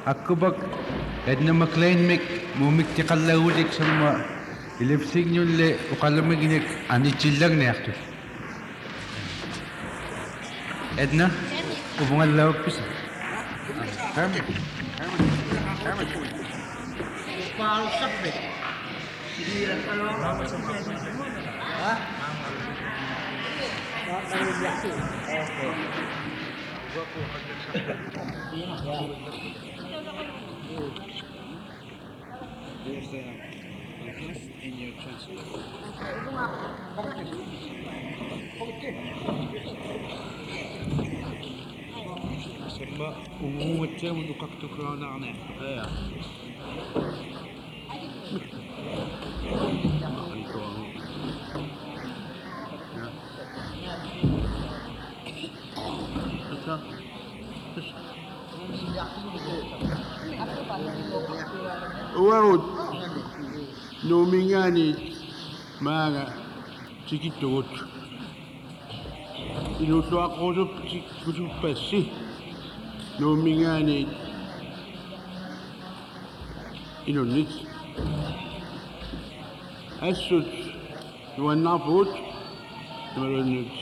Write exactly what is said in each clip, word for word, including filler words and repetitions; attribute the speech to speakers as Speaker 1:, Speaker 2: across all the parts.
Speaker 1: Akkubak edna McLean Mik mumik tiqallaulik samma ilipsignulle uqallamiginek anichillang niaqtu. Edna ubungallawak pisa. Herman. Herman. Herman. Ha? There's the necklace in your transfer. Semba umuutje mundu kaktu krona ane. Ja.
Speaker 2: Warud nomingani maga tikitut ino to akodo tikutut pasi nomingani ino nit asut nuanaput nuanut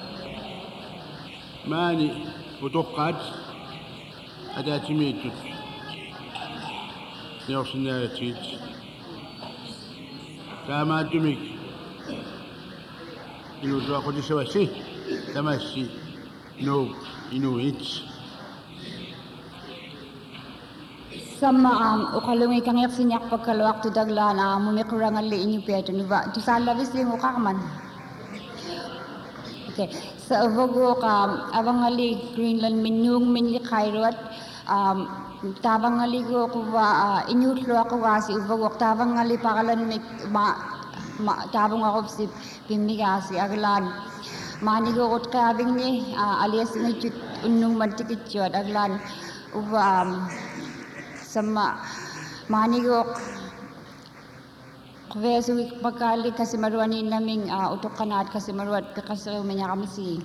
Speaker 2: mani وتوقعت أداتي ميتت نيوصلنا تيت كما دمك إنو تواقع سواسي تماسي نو إنو إيتس
Speaker 3: Sama um, ukalungi kang yak sinyak pagkalawak to daglan uh, mumikurang ali inyo peto nuba to sa labis ling ukakaman. Okay, sa avago ka abang ali Greenland minyung minli kairot um tabang ali go ko wa inyutlo ako wa si uvago tabang ali pakalan mik ma, ma tabang ako si pimiga si aglan mani go kot kabing ni uh, alias ngit unung mantikit yod aglan uva um, sama manigok kwesu pagkali kasi maruan ni naming uh, utok kanat kasi maruat kasi umenya kami si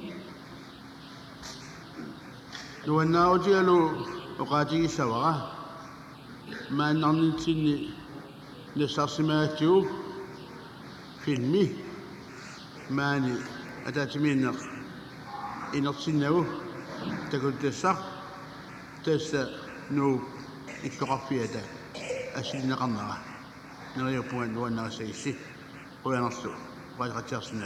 Speaker 2: duwan na o tiyalo o kati isawa ka man ang nitsin ni sasimatyo filmi mani at at minak inaksin na o tagod tesak tesa no ikkafiada asilna qanna nariyo puan duwan na saysi kuya nasu wala katiasna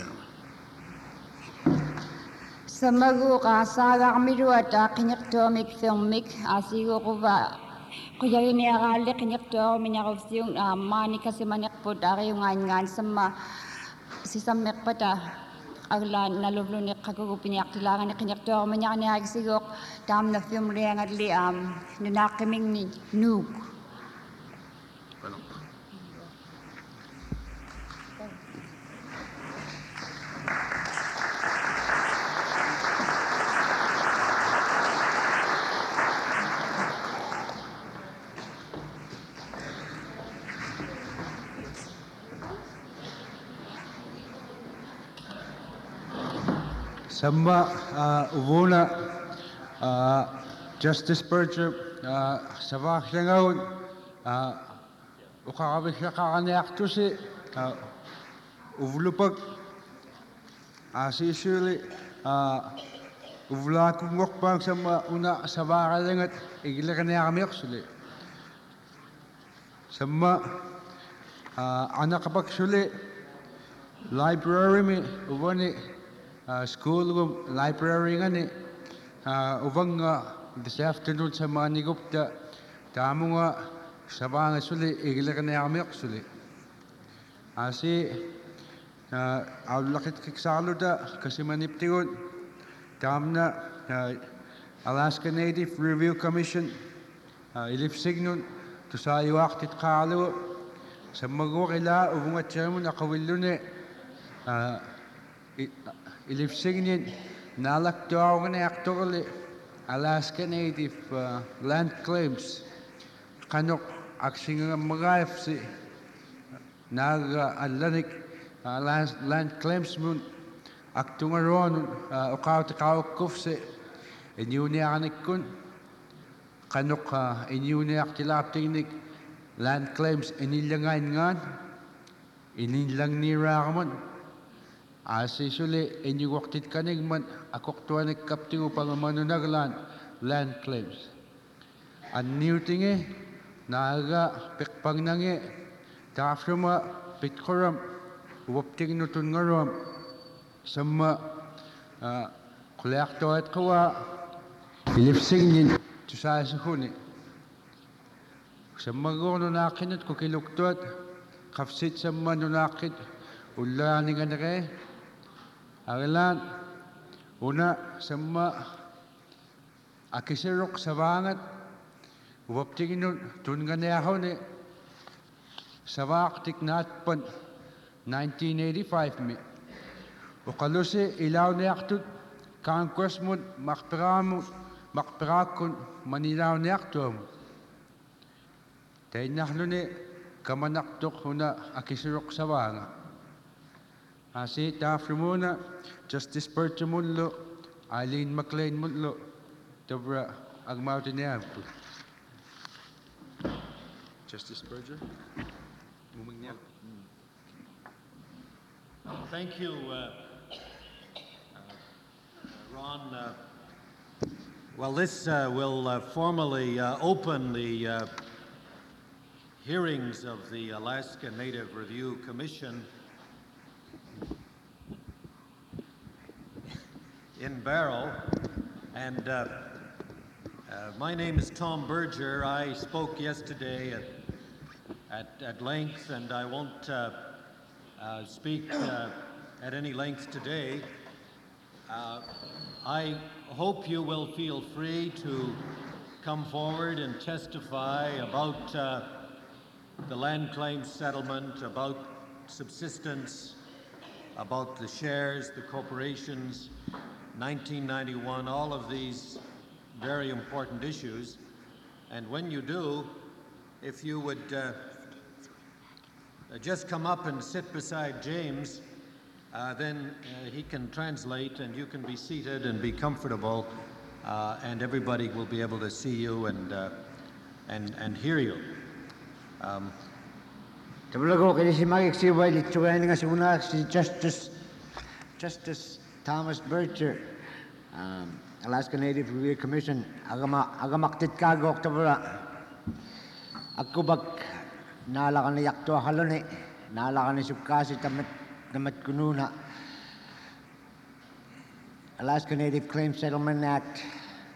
Speaker 3: samago ka saga kami ruat kinyak tomik filmik asigo ko ba kuya ni akali kinyak to minyak yung mani kasi manyak po dari yung ngan sama si samek pata aglan nalublo ni kagugupinyak tilangan ni kinyak to minyak ni agsigok tam na film riang at liam nunakiming ni Noog.
Speaker 1: Sama uh, uvuna uh, Justice Berger uh, savak langaw uh, ukakabik kakane aktusi uh, uvlupag asi suli uh, uvla kungok bang sama una savaka langat igilakane kami aksuli sama uh, anak kapag suli library mi uvani Uh, school room library nga ni uh, uvang uh, this afternoon sa mga nigupta tamo nga sabanga suli igila ka na yami suli asi uh, awlakit kiksalo da kasi maniptigon tam na uh, Alaska Native Review Commission uh, ilipsig nun to sa iwaktit kalo sa magwakila uvang at chairman akawilo ni uh, ilipsignin nalaktuaw nga actually Alaska Native uh, land claims kanok aksing nga mga si nag-alanik uh, land, land claims mun aktu nga ron uh, ukaw takaw kufse inyo niya kanik kun kanok uh, inyuniak tilaptingnik land claims inilangain ngan inilang nirakamon asi suli inyuwaktit kanigman akok tuanik kaptingu pangamanunaglan land claims an new tinge naga pikpang nange tafruma pitkoram wapting nutun ngaram sama uh, kuleak toat kawa ilipsingin tusasahuni sama gono nakinat ko kiluktot kafsit sama nunakit ulani ganare aglan una sama akisirok savangat waptingin tun ganyaho ni savak tiknatpan nineteen eighty-five mi ukalusi ilaw ni aktut congressman makpiramu makpirakun manilaw ni aktum tay nahlo ni kamanaktok huna akisirok savanga asi tafrimuna Justice Bertram Munlo Eileen McLean Munlo dobra agmautin niya Justice Berger muming niya.
Speaker 4: Thank you, uh, uh, Ron. Uh, well, this uh, will uh, formally uh, open the uh, hearings of the Alaska Native Review Commission in Barrow. And uh, uh, my name is Tom Berger. I spoke yesterday at, at, at length, and I won't uh, uh, speak uh, at any length today. Uh, I hope you will feel free to come forward and testify about uh, the land claim settlement, about subsistence, about the shares, the corporations, nineteen ninety-one, all of these very important issues. And when you do, if you would uh, just come up and sit beside James, uh, then uh, he can translate and you can be seated and be comfortable, uh, and everybody will be able to see you and, uh, and, and hear you. Um,
Speaker 5: Tablago kini si Magik si Wiley Tuwani nga si una si Justice Justice Thomas Berger, um, Alaska Native Review Commission. Agama agamaktit kago tabla. Ako bak nalakan ni yakto halone nalakan ni sukasi tamat tamat kununa. Alaska Native Claim Settlement Act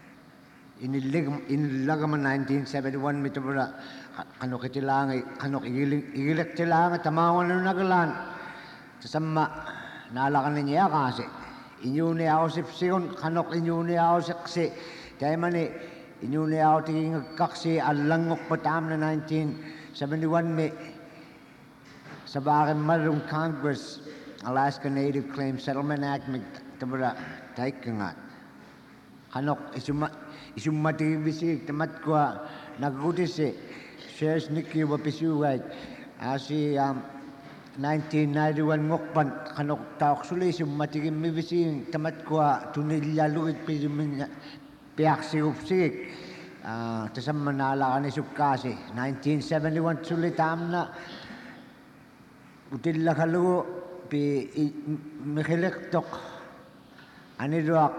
Speaker 5: inilagam nineteen seventy-one mitabla. Kanok itilangi, kanok igilik tilangi, tamawan na nagalan. Kasama, nalakan niya kasi. Inyo niya ako sipsiyon, kanok inyo niya ako saksi. Kaya mani, inyo niya ako tingin kaksi, alangok patam na nineteen seventy-one mi. Sa bakin marong Congress, Alaska Native Claim Settlement Act, may tabara, tayo kangat. Kanok, isumatigibisig, tamat ko, nagkutisi. Shares Nikki Wapisuwag asi um, nineteen ninety-one ngokpan kanok taok suli si matigim mibising tamat kwa tunilyaluit pijumin piak sigupsig uh, tasam manala ka ni sukasi nineteen seventy-one suli tam na utilla kalu pi mikhilik tok aniruak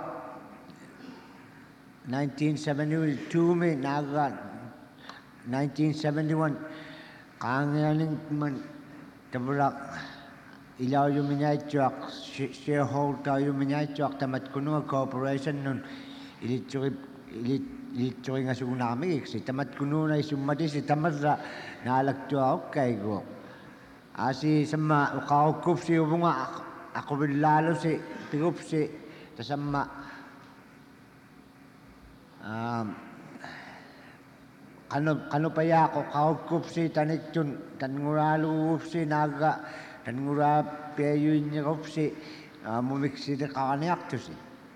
Speaker 5: nineteen seventy-two mi naga nineteen seventy-one, kangaling man tabulak ilaw yung minyaychak, shareholder yung minyaychak, tamat kuno corporation nun, ilitsuri ilitsuri nga sunami, si tamat kuno na isumati si tamat na nalagto ako kay go. Asi sama ukakup si ubunga ako lalo si tigup si tasama um Kano kano pa ya ko kaukup si tanik chun tannguralu si naga tanngura peyu niya kup si mumiksi de kaniak to si.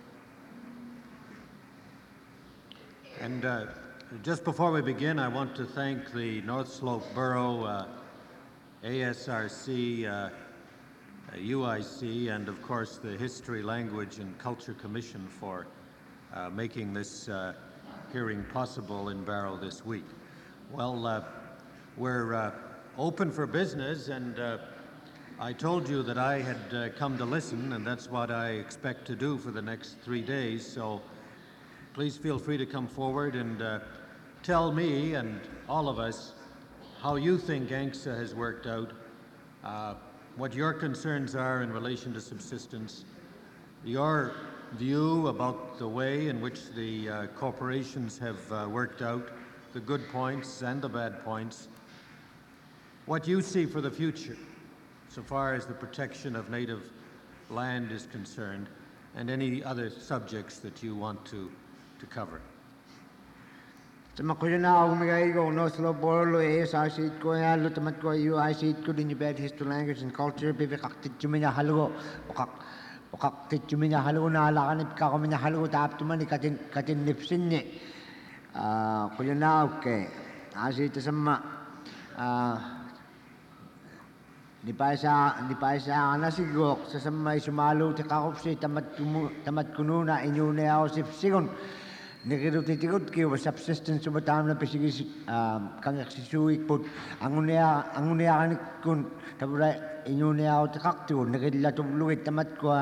Speaker 4: And uh, just before we begin, I want to thank the North Slope Borough, uh, A S R C, uh, U I C, and of course the History, Language and Culture Commission for uh, making this uh, hearing possible in Barrow this week. Well, uh, we're uh, open for business, and uh, I told you that I had uh, come to listen, and that's what I expect to do for the next three days. So please feel free to come forward and uh, tell me and all of us how you think A N C S A has worked out, uh, what your concerns are in relation to subsistence, your view about the way in which the uh, corporations have uh, worked out, the good points and the bad points, what you see for the future so far as the protection of native land is concerned, and any other subjects that you want to, to cover.
Speaker 5: Sama ko na ako magay ko no slow bolo eh sa sit ko ya lo tamat ko you I sit ko din bad history language and culture be kaktit chumenya halugo okak okak chumenya halugo na ala kanip ka ko menya halugo tap tuman katin katin nipsin ni ah ko na okay asit sama ah di pa sa di pa sa ana sigok sa sama sumalo te kakop si tamat tamat kuno na inyo na ako si sigon Negirutitikot kiyo subsistence ba tam na pisigi kang eksisuik put angunia angunia kanik kun tabura inunia o takaktu negirila tumluit tamat ko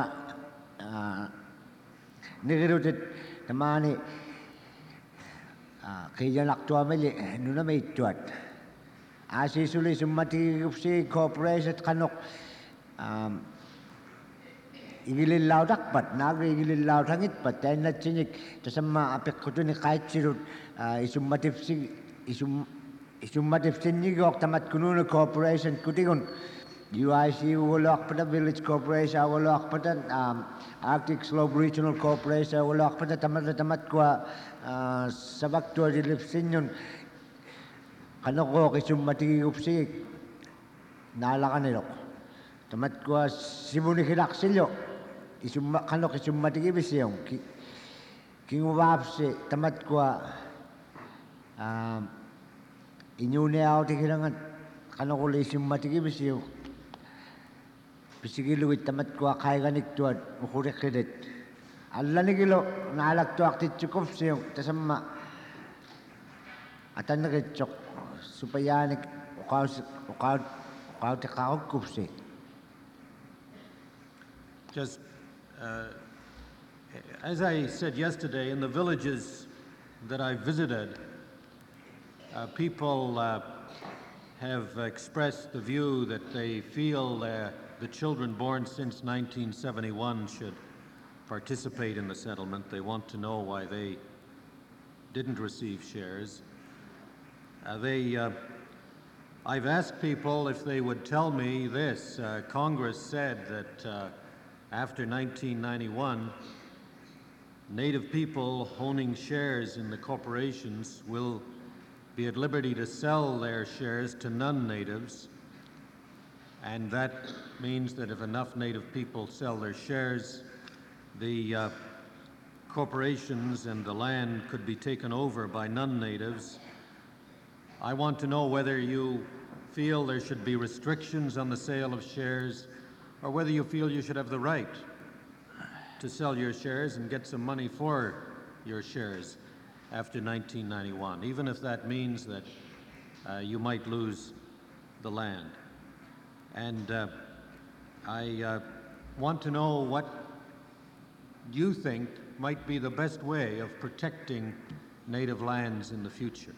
Speaker 5: negirutit tamani kaya naktua meli nuna may tuat asi suli sumati si corporation kanok igililaw dakpat nagri igililaw tangit pat tay na chinik tasama apek ko ni kahit sirut isumatif si isum isumatif sinigok tamat kuno na corporation kutigon U I C walak pada village corporation walak pada Arctic Slope Regional Corporation walak pada tamat tamat ko sabak to dilipsin yun kanoko kisumati upsi nalakan nilok tamat ko sibuni hilaksilyo isumma kanok isumma tigi bisiyong ki kingwapse tamat kwa um inyune out hilangan kanok uli isumma tigi bisiyong bisigiluit tamat kwa kay ganik tuad ukure kredit alla nigilo naalak to aktit chukop siyong tasamma atan nagitsok supayanik ukaw ukaw ukaw takaw kupse.
Speaker 4: Just uh, as I said yesterday, in the villages that I visited, uh, people uh, have expressed the view that they feel uh, the children born since nineteen seventy-one should participate in the settlement. They want to know why they didn't receive shares. Uh, they, uh, I've asked people if they would tell me this. Uh, Congress said that uh, after nineteen ninety-one, Native people owning shares in the corporations will be at liberty to sell their shares to non-natives, and that means that if enough Native people sell their shares, the uh, corporations and the land could be taken over by non-natives. I want to know whether you feel there should be restrictions on the sale of shares, or whether you feel you should have the right to sell your shares and get some money for your shares after nineteen ninety-one, even if that means that uh, you might lose the land. And uh, I uh, want to know what you think might be the best way of protecting native lands in the future.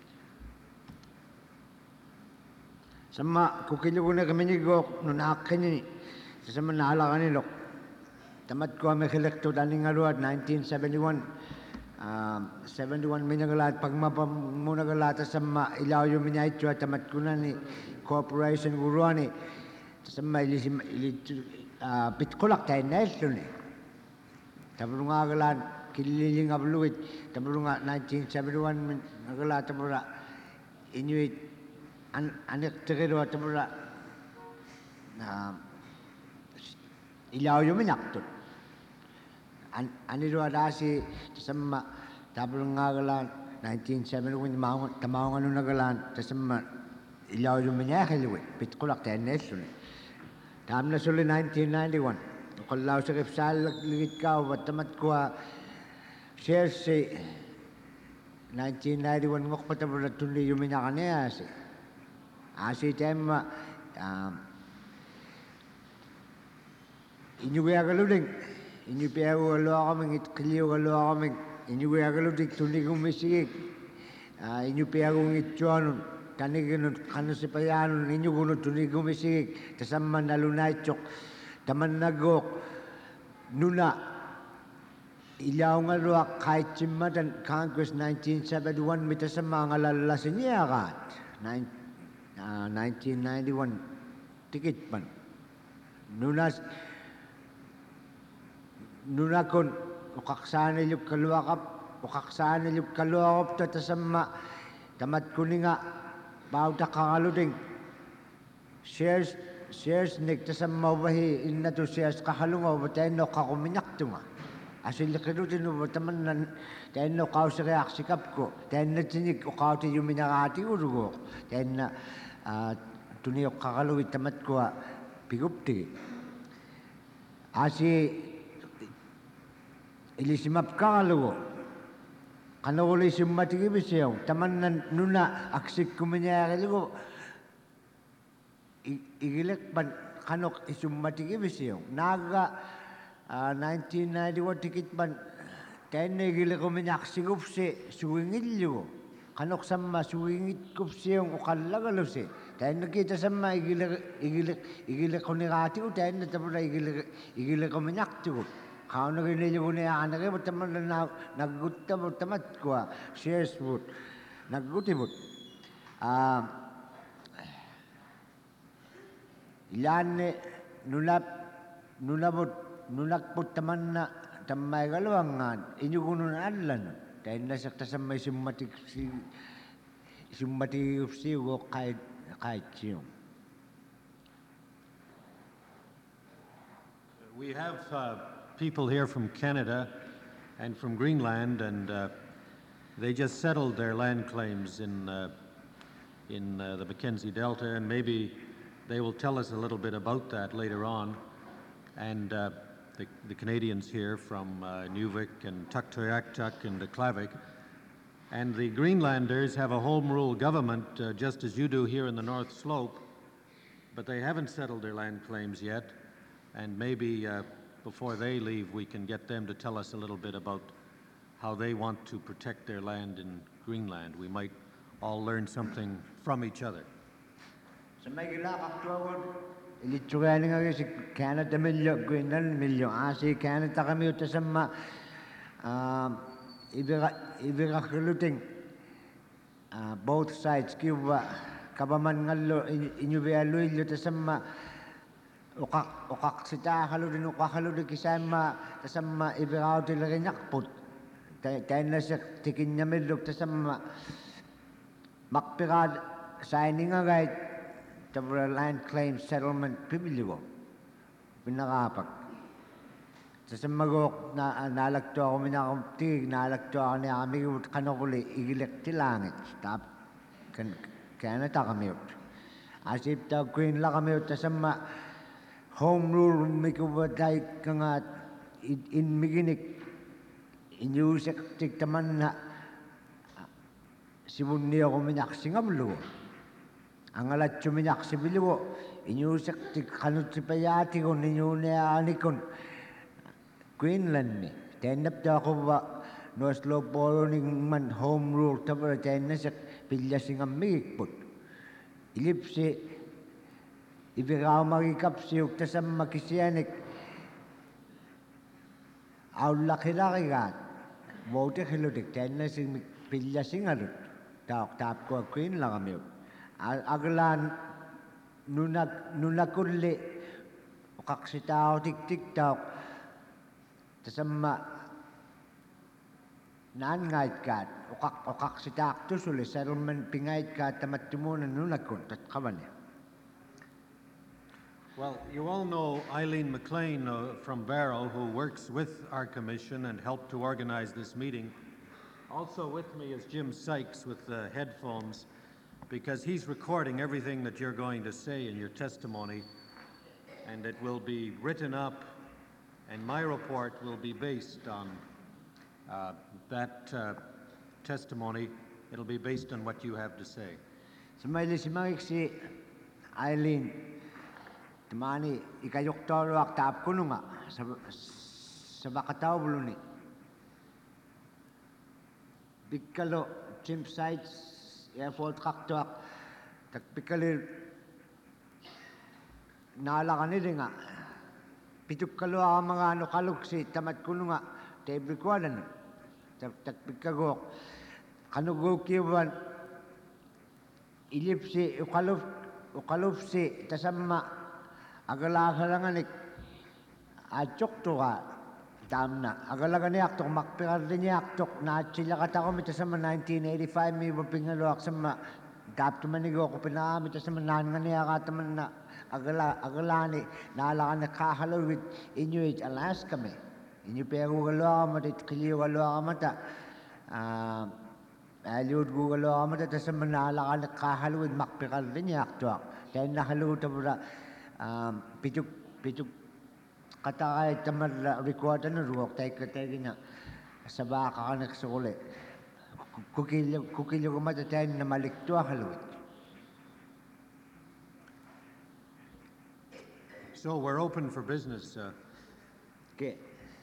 Speaker 5: Sama kukilugo na kami ni Gok no nakakini sama naala kanilok tamat ko may kolekto daling aruat nineteen seventy-one um, seventy-one minagalat pag mapamunagalat sama ilaw yung minay chua tamat ko na ni corporation guruani sama ilisim ilit pitkulak tayo na ito ni tapos nga galan kililing abluit tapos nga nineteen seventy-one minagalat tapos inuit an anak terkedo tapos na ilaw yung minaktot. An aniro adasi sama tablo nga galan nineteen seventy-one tamang tamang ano nagalan sama ilaw yung minakeliwe pitkulak tayo neso ni. Tam na suli nineteen ninety-one. Kalau sa kipsal ligit ka wat tamat ko share si nineteen ninety-one ngok patabra tunli yumina kane asi. Asi time um inyu galuding inyu piago lo kaming it kliyo lo kaming inyu galuding tunli gumisig inyu piago ngit chuanun kanigin kanasipayan inyu gulo tunli gumisig tasamma nalunay chok taman nagok nuna ilaw nga luwak kahit simatan Congress nineteen seventy-one mitasama nga lalasin niya kat nineteen ninety-one tikit pan nunas nuna kon ukaksana yung kaluwakap ukaksana yung kaluwakap tatasama tamat kuninga bauta kakaluding shares shares nik tasama wahi inna to shares kahalunga watayin no kakuminyak tunga asil kirutin no taman nan tayin no kau sereak sikap ko tayin na tinik o kau ti yuminakati urugo tayin na tuniyok kakaluwi tamat ko pigupti asi ilisimap kakaluwo kanawuli simmatigi bisiyaw taman nan nuna aksik kuminyakiligo igilek ban kanok isummatigi bisiyaw naga Uh, nineteen ninety-one tikit ban kain na igili ko minyaksi kupsi suwingit liyo kanok sama suwingit kupsi yung ukalagalog si kain nakita sama igili igili igili ko nigati ko kain na tapos igili igili ko minyakti ko kau na ginili ko niya anak ko taman na nagutta mo tamat ko shares wood nagguti wood ah ilan nulap nulabot nulakpot taman na tamay galawangan inyugunon adlan dahil nasakta sa may simmatik si simmatik siyo kahit kahit siyo.
Speaker 4: We have uh, people here from Canada and from Greenland, and uh, they just settled their land claims in uh, in uh, the Mackenzie Delta, and maybe they will tell us a little bit about that later on. And uh, The, the Canadians here from uh, Nuvik and Tuktoyaktuk and the Klavik. And the Greenlanders have a home rule government, uh, just as you do here in the North Slope, but they haven't settled their land claims yet. And maybe uh, before they leave, we can get them to tell us a little bit about how they want to protect their land in Greenland. We might all learn something from each other.
Speaker 5: So may gilakak tuwag ilitsuganin nga si Canada milyo, Greenland milyo. Asi Canada kami ito sa ma ibigakaluting both sides kiwa kabaman ngalo inyubialoy ito sa ma ukak ukak sita kaludin ukak kaludin kisama sa ma ibigakaw tilagay nyakput kaya na siya tikin niya milyo ito sa ma makpirad signing nga guide the land claim settlement pibiligo pinakapag sa magok na nalagto ako minakamtig nalagto ako ni kami kanokuli igilek ti langit tap kan kaya na ta kami asip ta queen la kami sa ma home rule mikubatay kanga in miginik inyusek tik taman na sibun niya ko minaksingamlo ang alat chuminyak si biliwo inyusek ti kanut si payati ko ninyo niya anikon Greenland ni tenap ta ako ba no slow following man home rule tapos ten na sa pilya singam migput ilip si ibigao magikap si ukta sa makisiyanik aw laki-laki gat bote kilutik ten na si pilya singarut taok tap ko Queen lang kami aglan nunak nunakulli kaksitao tik-tik tao tasama nan ngait kat ukak ukak sitak tu suli settlement pingait kat tamat tumunan nunakun tat kawan.
Speaker 4: Well, you all know Eileen McLean uh, from Barrow, who works with our commission and helped to organize this meeting. Also with me is Jim Sykes with the headphones, because he's recording everything that you're going to say in your testimony, and it will be written up, and my report will be based on uh, that uh, testimony. It'll be based on what you have to say.
Speaker 5: Samaili simangik si Eileen. Temani ikayok tolo ak taap kuno nga sa sa bakataw buluni. Bikalo chimp sites airport kaktuak tak bikalir naala kanili nga. Pituk kalo ang mga ano kaluk si tamat kuno nga table kwanan. Tak tak bikagok kanugo kiwan ilip si ukaluf ukaluf si tasama agala-agalanganik acok to ka tamna agalagan ni aktok makpirar din ni aktok na sila katako mita sama nineteen eighty-five mi bapingalo ak sama gap to manigo ko pina mita sama nan nga niya kataman na agala agalani naalakan na kahalawit Inuit Alaska me inyo pero galo matit kiliyo galo amata ah Aliud Google amat at sa manala ka nakahalawid makpikal din niya aktuak. Dahil nahalawid na pura pituk pituk katakay tamar record na ruwak tayo katay na sa baka ka nagsukuli. Kukilyo kukilyo ko matatayo na malikto halawid.
Speaker 4: So we're open for business. Uh,
Speaker 5: Okay.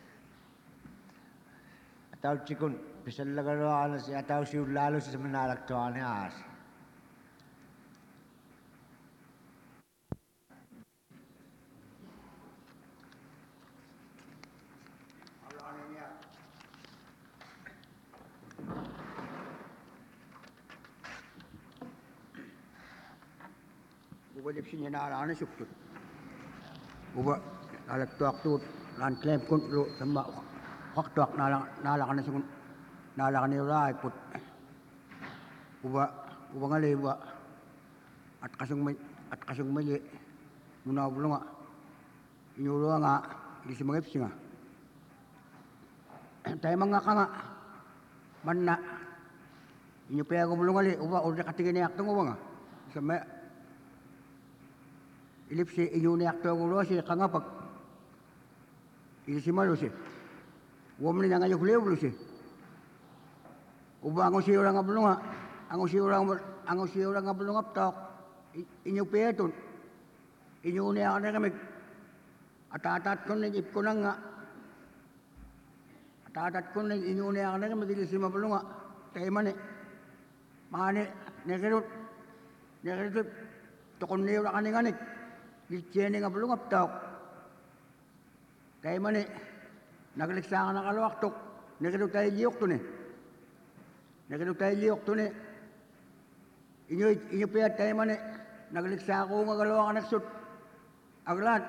Speaker 5: Ataw chikun pisal lagaro ala si ataw si lalo sa manalaktuan ni as.
Speaker 6: Uba lipsin niya na ala na suktot. Uba alaktuak tut lan claim kun lo sama waktuak nala nala kana sukun nala kana rai put. Uba uba ngale uba at kasung may at kasung may muna bulunga inyulo nga di si mangip singa. Tayo mga ka nga man na inyo pa ako bulungali uba order katingin ni aktong uba nga sa may ilip si inyo ni akto ko lo si kangapag isi malo si woman nga ngayo kulew si uba ang si orang nga bulunga ang si orang ang si orang nga bulunga tok inyo peton inyo ni ako na kami atatat ko na ip ko na nga atatat ko na inyo ni ako na kami dili si mabulunga tayo man eh mani nekirut nekirut tokon niyo na kaninganik Lichene nga bulungap tawk. Kaya man eh, nagliksa ka na kalawak tok. Nakilog tayo liyok to ne. Nakilog tayo liyok to ne. Inyo, inyo piyat tayo man eh, nagliksa ako nga kalawak ka nagsut. Aglan.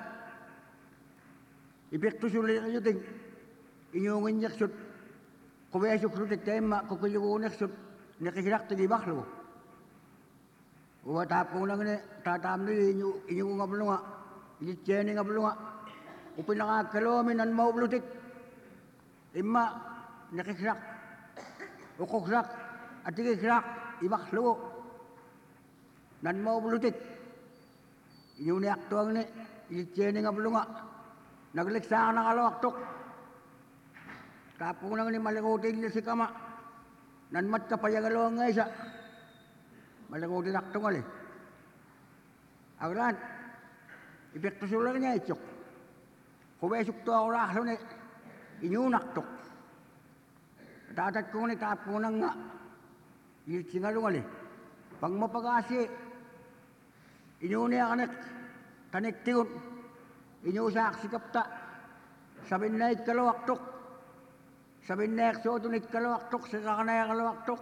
Speaker 6: Ipekto sulit kayo ting. Inyo nga nyaksut. Kubaya sukrutik tayo ma, kukilyo ko nagsut. Nakikirak tagi baklo. Uwa tap ko lang ni tatam ni inyo inyo nga bulunga lichene nga bulunga upin nakakalo minan maublutik imma nakikrak ukokrak at ikikrak ibaklo nan maublutik inyo ni aktuang ni lichene nga bulunga nagliksa na kalawaktok tap ko lang ni malikotin ni si kama nan mat kapayagalo nga isa Malago din akto ngali. Agran, ipekto sulang niya ityok. Kubesok to ako rahlo ni inyunak tok. Tatat ko ni tapo nang nga. Yitsingalo ngali. Pag mapagasi, inyuni akanak, tanik tiyon. Inyusak si kapta. Sabin na ikalawak tok. Sabin na iksoto ni ikalawak tok. Saka ka na ikalawak tok.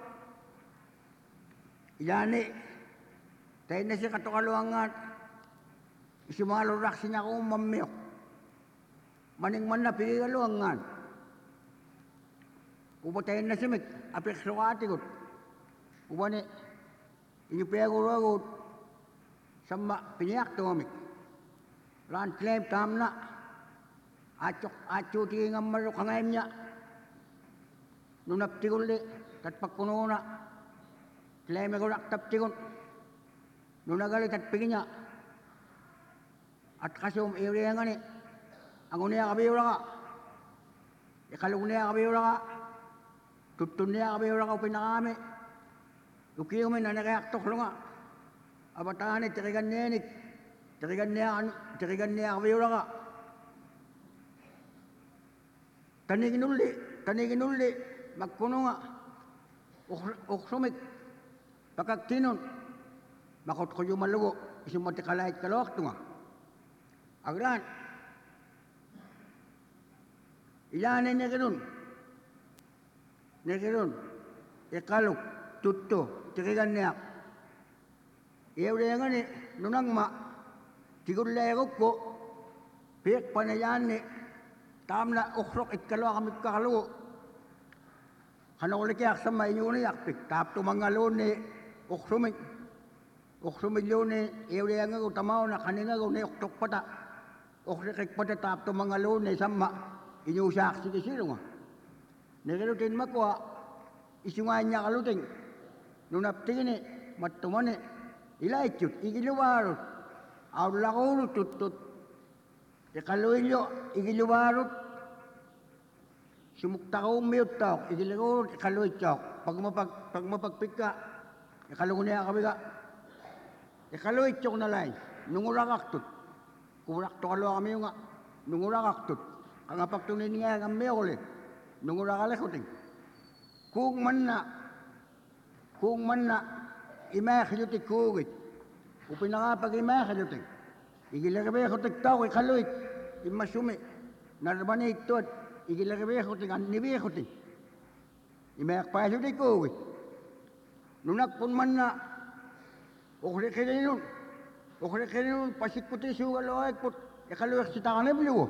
Speaker 6: Yani, tayo na siya katokaluangan, isimalurak siya ako mamiyok. Maning man na pigikaluangan. Uba tayo na simik, apik sukati ko. Uba ni, inipiyaguragot, sama piniyak to mamik. Ran claim tam na, atyok atyuti nga marok hangayam niya. Nunap tiguli, katpagkuno na. Claim ko raktap tikon. Nung nagalit at pigin niya. At kasum area nga ni. Ang uniya kabiyo ka. Ikalong niya kabiyo ka. Tutun niya kami orang kau pinakami. Ukiyo min na nakayak lo nga. Abatani tirigan niya ni. Tirigan niya tirigan niya kami orang ka. Tanigin uli, tanigin uli, magkuno nga. Uksumik. Pagkaktinon. Makot ko yung malugo. Isumati kalahit kalawak to nga. Agran. Ilanin niya ganun. Niya ganun. Ikalok, tutto, tirigan niya. Iyaw niya nga ni, nunang ma, siguro layagok ko, piyak pa na yan ni, tam na ukrok itkalawa kami kakalawo. Ano ko likiyak sa may inyo na yakpik, tap to mga loon ni, ukrumik. Ukrumik yun ni, iyaw niya nga ko tamaw na kanina ko ni uktok pata. Ukrikik pata tap to mga loon ni, sama, inyo siya aksi sino nga. Nagalutin makwa, isungahan niya kaluting. Nung naptingin eh, matuman eh, ilaitut, igiluwarot. Aulakuro tutut. Ikaluilyo, igiluwarot. Sumukta ko umiyot tawak, igiluwarot, ikaluit tawak. Pag, mapag, pag mapagpik ka, ikaluwa niya kami ka. Ikaluit tawak na lain, nungurakak tut. Kurak to kaluwa kami yung nga, nungurakak tut. Ang apagtunin nga kami ako ulit. Nungurakalik ko ting. Kung man na, kung man na, imakilutik kugit. Upin na nga pag imakilutik. Igilagabi ko tigtaw, ikaluit. Imasumi. Narmani ito at igilagabi ko ting, anibi ko ting. Imakpasutik kugit. Nunakpun man na, ukrikirin nun. Ukrikirin nun, pasikputi sugaluay put. Ikaluik si takanib liwo.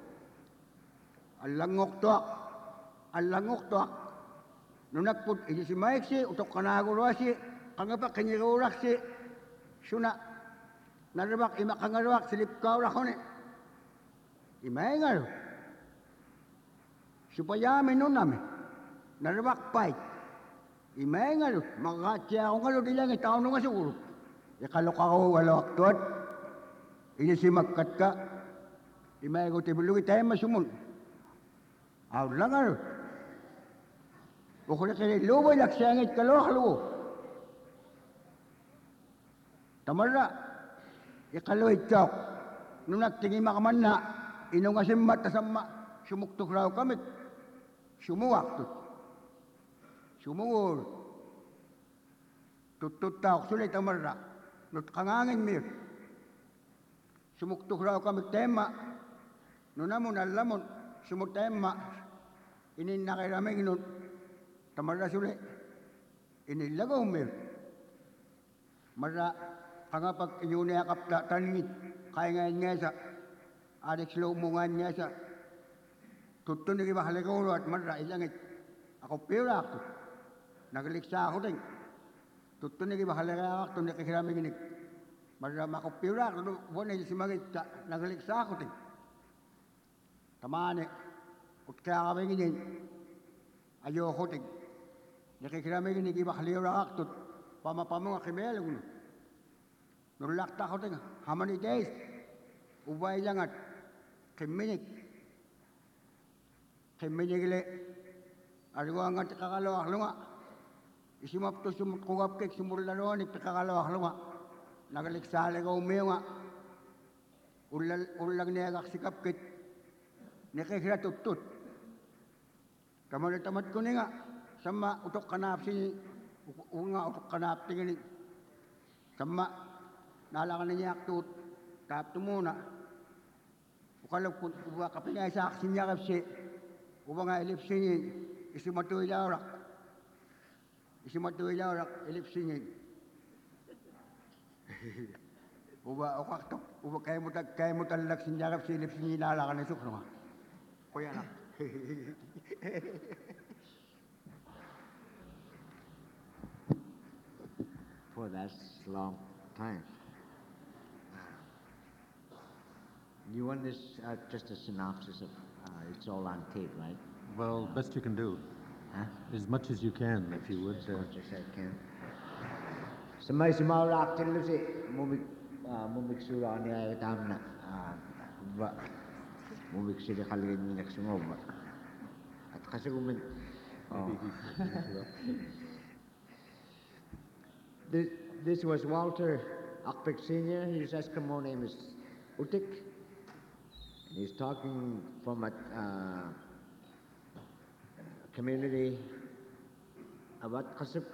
Speaker 6: Alangok to. Alangok to. Nunakput, ini si Mike si, utok kanagurwa si, kangapak kanyirurak si, suna, narabak, ima kangaruak, silip kaurak ko ni. Imay nga ro. Supaya nun namin, narabak pait. Imay nga ro, makakatya ako nga ro, di lang itaw nung nga siguro. Ikalok ako, walok tuot. Ini si magkat ka. Imay ko tibulungi tayo masumun. Aw lang nga ro. Bukod na kaya luboy laksangit kalawak lubo. Tamara, ikaluhit ka. Nung nagtingin makaman na, inong asimbat na sama, sumuktok raw kami. Sumuwak tut. Sumuwur. Tutut tawak sulit tamara. Nut kangangin mir. Sumuktok raw kami tema. Nung namon alamon, sumutema. Inin na kaya raming nut. Tamara sulit. Inilagaw mir. Mara, kangapag inyo niya kapta taningit, kaya ngayon nga sa, adik slow mo nga niya sa, tutun na kiba halagaw at mara, ilangit. Ako pira ako. Nagaliksa ako din. Tutun na kiba halagaw ako, nakikirami ginig. Mara, ako pira ako, buwan na si Magit, nagaliksa ako din. Tamane, ut kaya kami ginin, ayoko din. Nakikirami ginig, iba halira ako, pamapamo nga kimelo ko. Nulakta ko tinga, how many days? Ubay lang at kiminig. Kiminig li. Ariwa nga tikakalawak lunga. Isimap to sumukugap kek sumurlalo ni tikakalawak lunga. Nagaliksali ka umiyo nga. Ulang niya kaksikap kit. Nakikira tutut. Tamad-tamad ko ni nga. Sama utok kanap sini. Unga utok kanap tingin. Sama nalakan na niya aktot. Tap to muna. Ukalog po, uwa kapinay sa aksin niya kapsi. Uwa nga ilipsingin. Isimatuloy laurak. Isimatuloy laurak, ilipsingin. Uwa, ukaktok. Uwa kaya mo tag, kaya mo talag sinya kapsi, ilipsingin nalakan na sukro nga. Kuya na.
Speaker 5: For that's a long time. You want this uh, just a synopsis of uh, it's all on tape, right?
Speaker 4: Well, best you can do.
Speaker 5: Huh?
Speaker 4: As much as you can, if you would.
Speaker 5: As
Speaker 4: Uh,
Speaker 5: much as I can. Sa may sumawak din lusi, mumik mumik sura niya tam na ba mumik sila kalagay ni naksungob. At kasi kung Oh. This, this was Walter Akpek Senior His Eskimo name is Utik. And he's talking from a uh, community about Kasuk.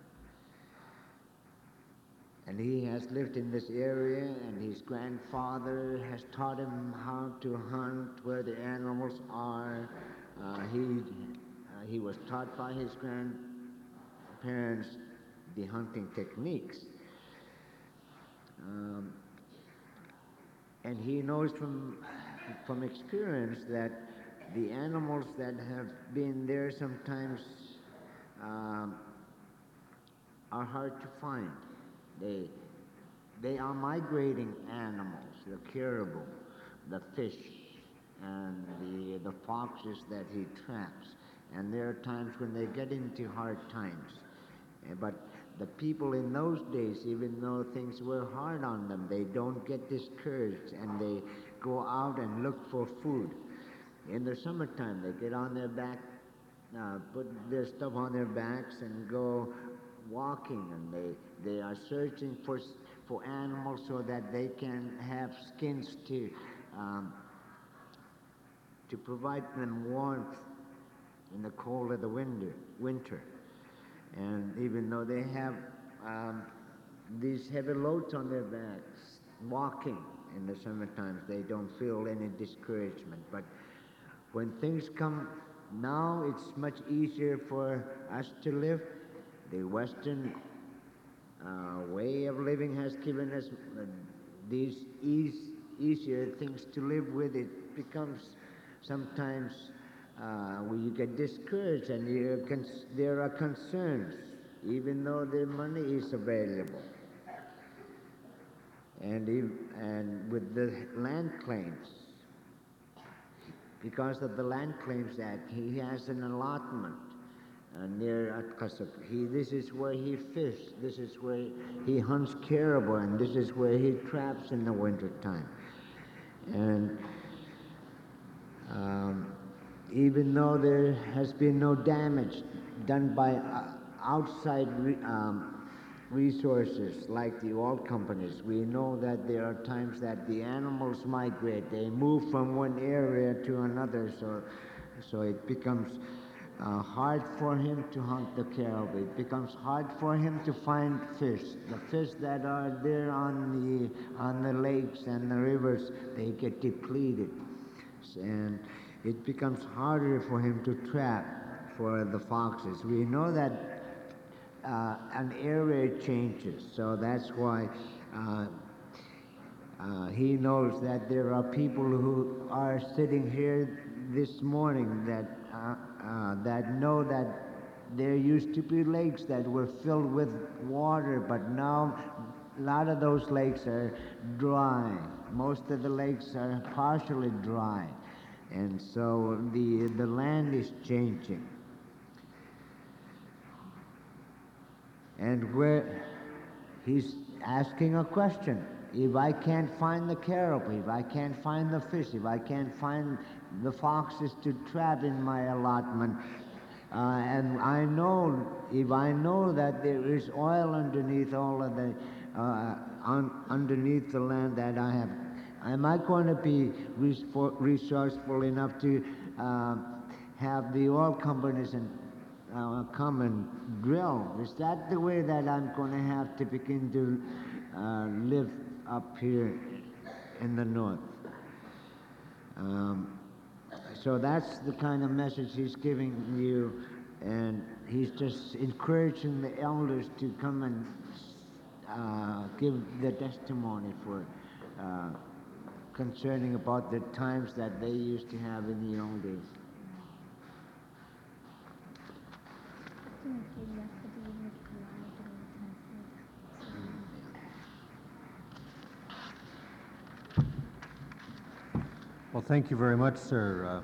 Speaker 5: And he has lived in this area, and his grandfather has taught him how to hunt, where the animals are. Uh, he, uh, he was taught by his grandparents the hunting techniques. Um, and he knows from, from experience that the animals that have been there sometimes um, are hard to find. They, they are migrating animals, the caribou, the fish, and the, the foxes that he traps. And there are times when they get into hard times. Uh, But the people in those days, even though things were hard on them, they don't get discouraged and they go out and look for food. In the summertime, they get on their back, uh, put their stuff on their backs and go walking, and they, they are searching for, s- for animals so that they can have skins to, um, to provide them warmth in the cold of the winter. winter. And even though they have um, these heavy loads on their backs, walking in the summer times, they don't feel any discouragement. But when things come now, it's much easier for us to live. The Western uh, way of living has given us uh, these eas- easier things to live with. It becomes sometimes uh, where you get discouraged and you cons- there are concerns, even though the money is available. And, ev- and with the land claims, because of the Land Claims Act, he has an allotment uh, near at Kasuk. He, this is where he fishes, this is where he hunts caribou, and this is where he traps in the winter time. And um, even though there has been no damage done by uh, outside re- um, resources like the oil companies, we know that there are times that the animals migrate. They move from one area to another, so, so it becomes uh, hard for him to hunt the caribou. It becomes hard for him to find fish. The fish that are there on the, on the lakes and the rivers, they get depleted. And it becomes harder for him to trap for the foxes. We know that uh, an area changes, so that's why uh, uh, he knows that there are people who are sitting here this morning that uh, uh, that know that there used to be lakes that were filled with water, but now a lot of those lakes are dry. Most of the lakes are partially dry, and so the the land is changing. And where he's asking a question. If I can't find the caribou, if I can't find the fish, if I can't find the foxes to trap in my allotment, uh, and I know, if I know that there is oil underneath all of the, uh, un, underneath the land that I have, am I going to be respo- resourceful enough to uh, have the oil companies and uh, come and drill? Is that the way that I'm going to have to begin to uh, live up here in the north? Um, so that's the kind of message he's giving you, and he's just encouraging the elders to come and uh, give the testimony for uh, concerning about the times that they used to have in the old days.
Speaker 4: Well, thank you very much, sir. Uh,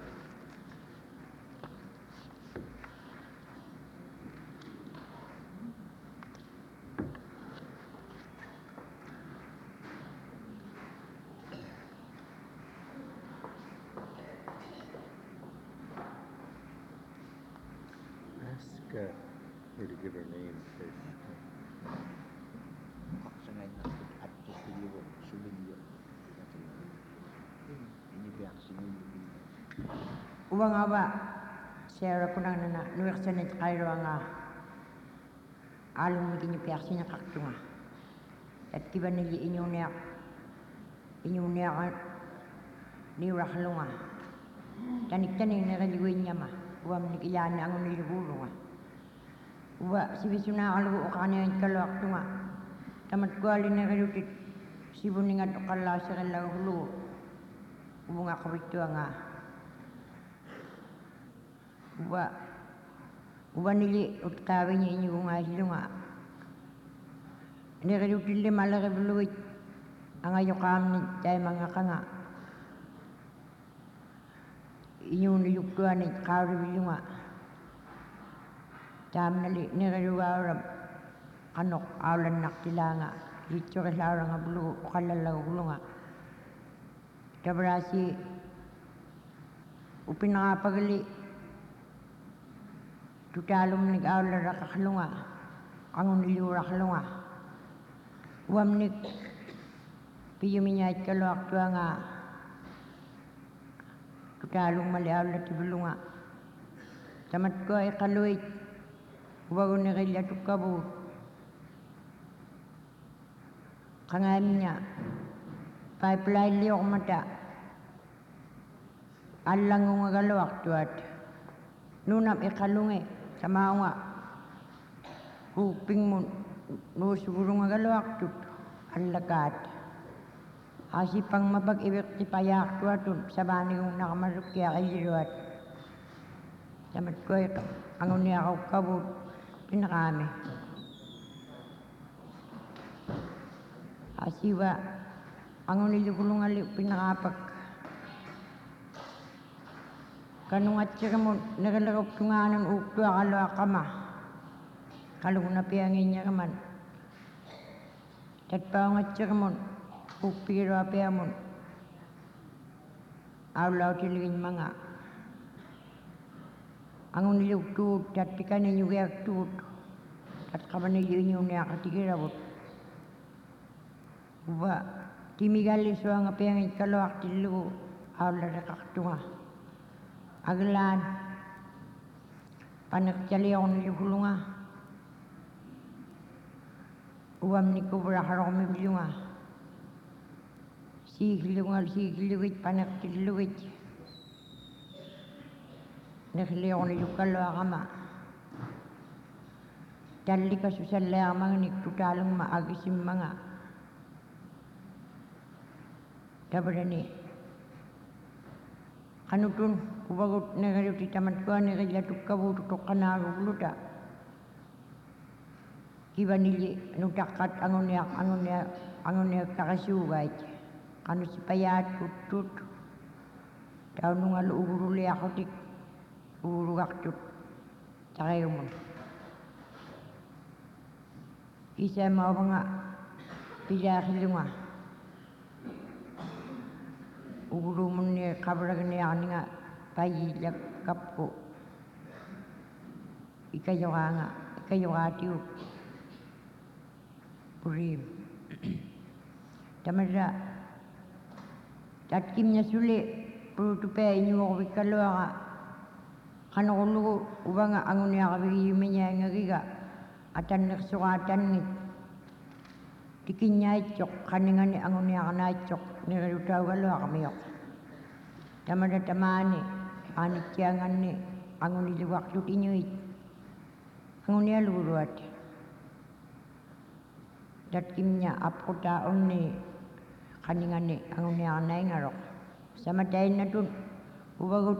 Speaker 7: uh, her to give her name first.
Speaker 5: Kaksanay na at tutuyo, sumilyo. Inibiyak sinilyo.
Speaker 8: Uwang awa, Sarah ko nang nana, nuwak sa nit kairo nga, along maging ipiyak siya kaktunga. At kiba nili inyong niyak, inyong niyak niwak lunga. Tanik-tanik na kaliwin niya ma, uwam nikilaan na ang niluguro nga. Uwa, sibiso na kalugo ka na yung kalawak tunga. Tamat ko alin na kalutit, sibuning at ukala sa kalawulo. Uwa nga kawito nga. Uwa, uwa nili utkawin niya inyo nga silo nga. Nikalutit lima laki buluit, ang ayo kami tayo mga kanga. Inyo nilugtuan ni kawri bilo nga. Tam nali nikaluwaram, kanok awlan naktila nga. Rito kasara nga bulu, ukalalaw ulo nga. Tabrasi, upinakapagali, tutalong nag-awla rakakalunga, ang niliw rakalunga. Uwam nik, piyuminyait kaluak tuwa nga, tutalong mali-awla tibulunga. Tamat ko ay kaluit, uwago nikilya tukabot. Kangami niya, pipeline liyo mata, alang nga kaluak tuwat. Nunam ikalungi, sama nga, huping mo, no siguro nga galawak tut, ang lakat. Asi pang mapag-ibig ti payak tuwatun, sabani kong nakamaruk kaya kailiruat. Samat ko ay, ang unya ako kabut, pinakami. Asi ba, ang unilikulong ali, pinakapak. Kanung at siya mo, nagalagap nga ng ukto akalo akama. Kalung na piyangin niya kaman. Tatpaw nga siya mo, ukpiro apya mo. Awlaw tiligin mga. Ang unilugtut, tatika ninyo gayak tut. At kamanilyo ninyo niya katikirabot. Uba, timigali so ang piyangin kalawak tilu, awla rakaktunga. Aglan, panagkali ako nilihulunga. Uwam ni kubra harok mibilunga. Sigilunga, sigiliwit, panagkiliwit. Nakili ako nilukalo akama. Dali ka susala ang mga nagtutalong maagisim mga. Dabra ni, kanutun, kubagot na kayo ti tamat ko, na kaya tukabututok ka na aguluta. Kiba nili, nutakat, angon niya, angon niya, angon niya kakasugay. Kano si payat, tutut. Tao nung alo, uguruli ako tik, urugak tut. Sakayo mo. Isa mo mga pidakilo nga. Uguru mo niya, kabarag niya nga, payilak kapko. Ikayo ka nga, ikayo ka tiyo. Purim. Tamada, tatkim niya suli, puro tupay niyo ako ikalawa ka. Kanakulugo, uba nga, angon niya kabigiyumin niya nga giga. Atan naksukatan ngit. Tikin niya ityok, kaningan ni angon niya ka na ityok. Nirutaw kalawa kami yok. Tamada tamani, anit tiyangan ni, angon niliwak tut inyo it. Angon niya luruat. Datkim niya, apko taon ni, kaningan ni, angon niya ka na ingarok. Samatayin na tun, ubagot,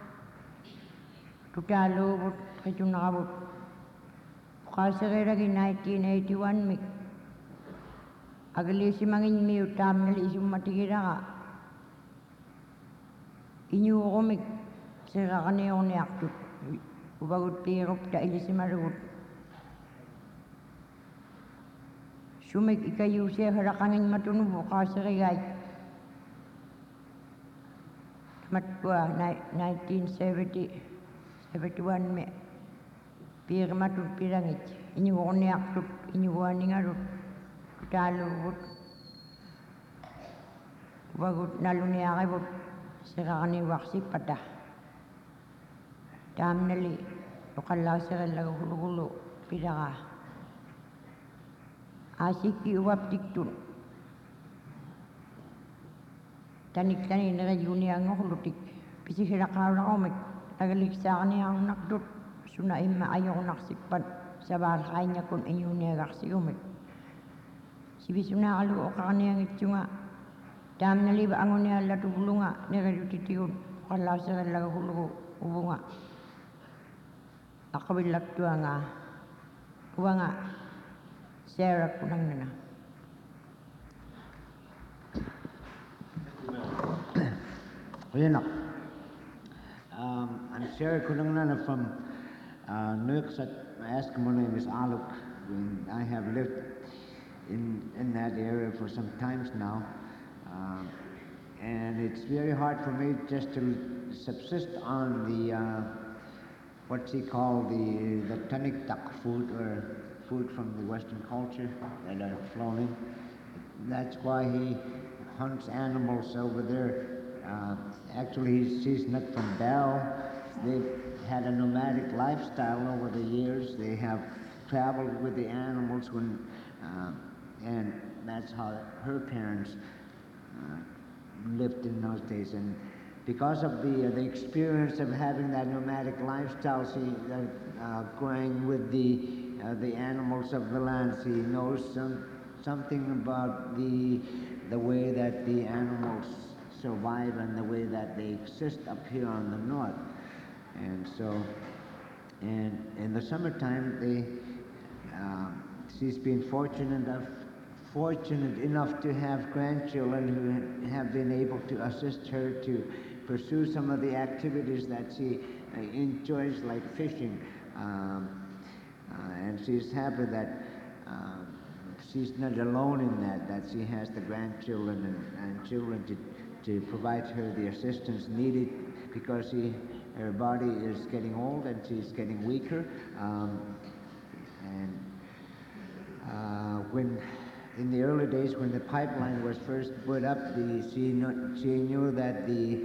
Speaker 8: tutalo, but kito nakabot. Kasareragi nineteen eighty-one mik. Agali si mangin mi utam nali isum matikira ka. Inyo ko mik. Sira ka niyo ni aktut. Ubagot pirop ta ili si marugot. Sumik ikayo siya harakangin matunubo kasarigay. Tamat ko nineteen seventy, seventy-one mi. piirmatut pirangit iñuorniartut iñuguaningarut tutaaluvut vagut naluniarivut seraqaniuarsippata taamnali oqallaaserillaguhulugulu pilaraa aasikki uaptiktun taniktani nerajuniangorlutik pisihilaqaulaqumik agaliksaaarniarunartut suna imma ajorunarsikpat savaalqaiñakun iñuniagarsigumik sivisunaaqalu oqarniangitsunga taamnaliva anguniallatuvulunga nerajutitigut oqallaaserillaguhulugu uvunga aqavillaktuanga uvanga Sarah kunangnana
Speaker 5: Kuyanak. Um, I'm Sarah Kunangnana from uh, Nuiqsat. My Eskimo name is Aluk. And I have lived in, in that area for some times now. Um, and it's very hard for me just to subsist on the, uh, what he called the, the taniktak food, or food from the Western culture that are flown in. That's why he hunts animals over there. Uh, actually, he's, he's not from Barrow. They've had a nomadic lifestyle over the years. They have traveled with the animals when, uh, and that's how her parents uh, lived in those days. And because of the uh, the experience of having that nomadic lifestyle, she uh, uh, going with the uh, the animals of the land, she knows some something about the the way that the animals survive and the way that they exist up here on the north. And so, and in the summertime, they, um, she's been fortunate enough, fortunate enough to have grandchildren who have been able to assist her to pursue some of the activities that she uh, enjoys, like fishing. Um, uh, and she's happy that uh, she's not alone in that, that she has the grandchildren and, and children to to provide her the assistance needed, because she, her body is getting old and she's getting weaker. Um, and uh, when, in the early days when the pipeline was first put up, the, she, knew, she knew that the,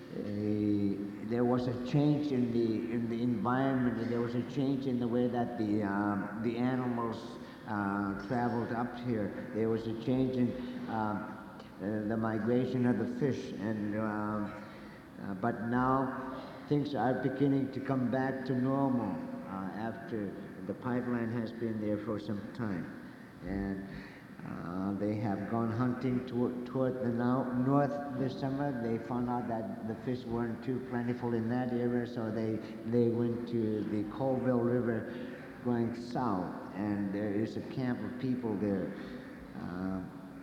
Speaker 5: uh, there was a change in the, in the environment, and there was a change in the way that the, um, the animals uh, traveled up here. There was a change in uh, Uh, the migration of the fish, and uh, uh, but now things are beginning to come back to normal uh, after the pipeline has been there for some time, and uh, they have gone hunting toward, toward the now, north this summer. They found out that the fish weren't too plentiful in that area, so they they went to the Colville River going south, and there is a camp of people there. Uh,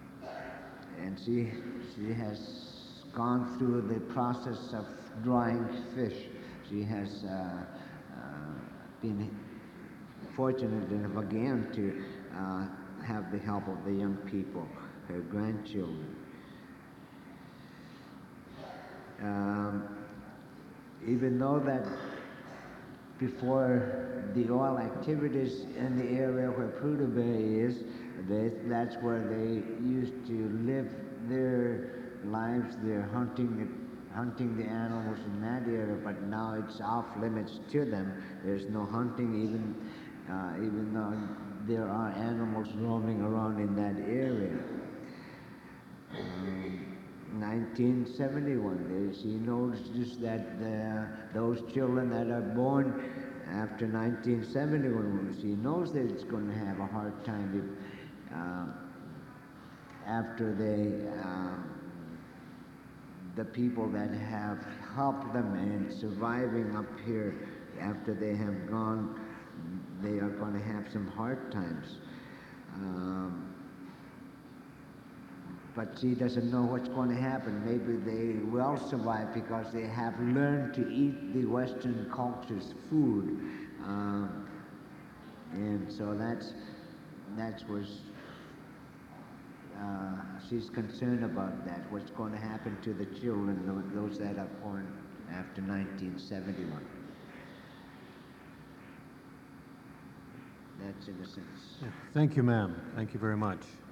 Speaker 5: And she, she has gone through the process of drying fish. She has uh, uh, been fortunate enough again to uh, have the help of the young people, her grandchildren. Um, even though that before the oil activities in the area where Prudhoe Bay is, They, that's where they used to live their lives. They're hunting, it, hunting the animals in that area, but now it's off limits to them. There's no hunting, even uh, even though there are animals roaming around in that area. Um, nineteen seventy-one, they, she notices that uh, those children that are born after nineteen seventy-one, she knows that it's going to have a hard time if, Uh, after they, uh, the people that have helped them in surviving up here, after they have gone, they are going to have some hard times. Um, but she doesn't know what's going to happen. Maybe they will survive because they have learned to eat the Western culture's food. Um, and so that's, that's what's, Uh, she's concerned about that, what's going to happen to the children, those that are born after nineteen seventy-one. That's in a sense.
Speaker 4: Thank you, ma'am. Thank you very much.